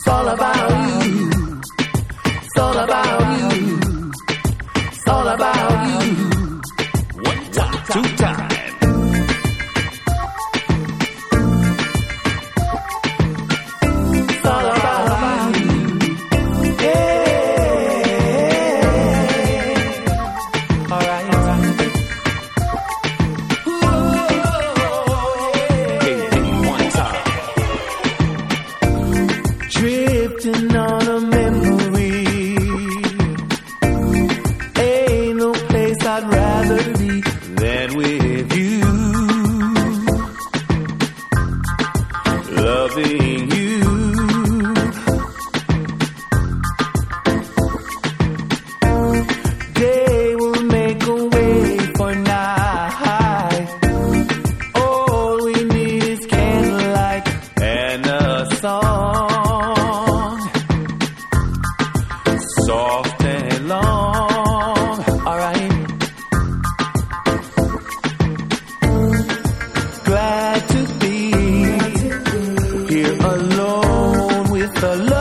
all about you. It's all about you. It's all about you. One time, two time. It's all about you. Yeah. All right. Drifting on a memory. Ain't no place I'd rather be than with you. Loving you. Day will make a way for night. All we need is candlelight and a song. Soft and long, alright. Glad to be here alone with the love.